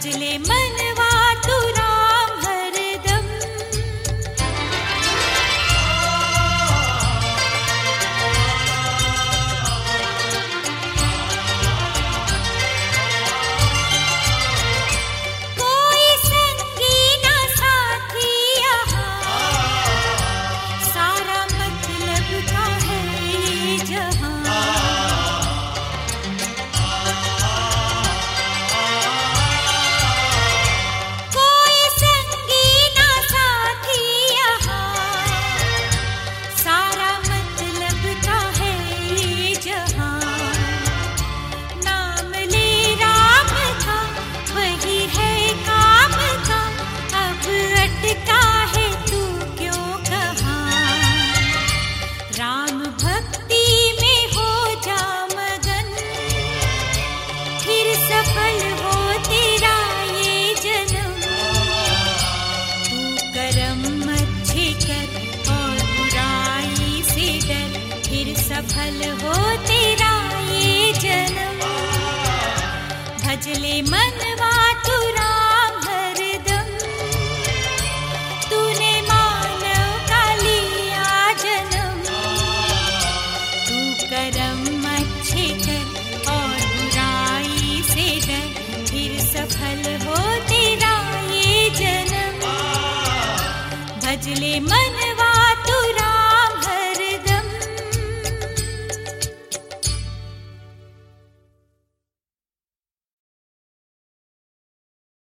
भजले मनवा तू राम हरदम। कोई संगी ना साथी यहाँ, सारा मतलब का है ये जहाँ। सफल हो तेरा ये जन्म, भजले मनवा तू राम हरदम। तूने मानव का लिया जन्म, तू कर्म अच्छे कर और बुराई से डर, फिर सफल हो तेरा ये जन्म, भजले मन